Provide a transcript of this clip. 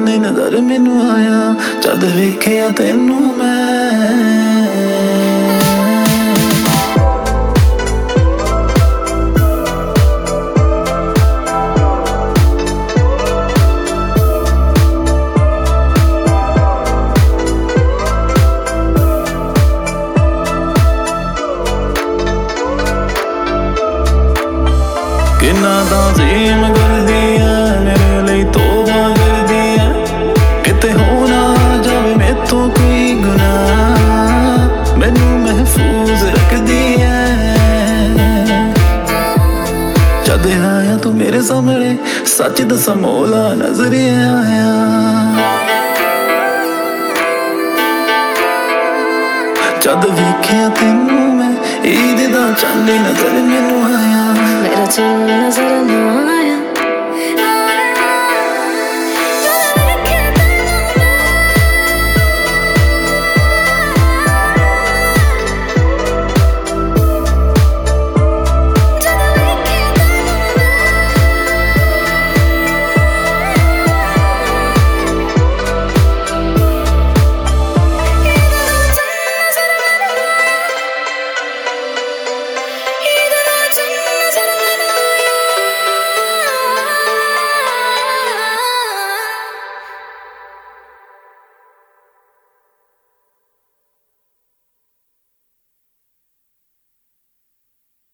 ਚਾਂਦੀ ਨਜ਼ਰ ਮੈਨੂੰ ਆਇਆ ਜਦ ਵੇਖਿਆ ਤੈਨੂੰ ਮੈਂ। ਕਿੰਨਾ ਤਾਜ਼ੀਮ ਕਰਦੀ ਐ ਮੇਰੇ ਲਈ ਤੋਬਾ ਕਰਦੀ ਐ ਕਿਤੇ ਹੋ ਨਾ ਜਾਵੇ ਮੈਥੋਂ ਕੋਈ ਗੁਨਾਹ ਮੈਨੂੰ ਮਹਿਫੂਜ਼ ਰੱਖਦੀ ਐ। ਜਦ ਆਇਆ ਤੂੰ ਮੇਰੇ ਸਾਹਮਣੇ ਸੱਚ ਦੱਸਾਂ ਮੌਲਾ ਨਜ਼ਰ ਆਇਆ ਜਦ ਵੇਖਿਆ ਤੈਨੂੰ ਮੈਂ ਈਦ ਦਾ ਚੰਨ ਨਜ਼ਰ ਮੈਨੂੰ ਆਇਆ मेरा चंद नजर न आया।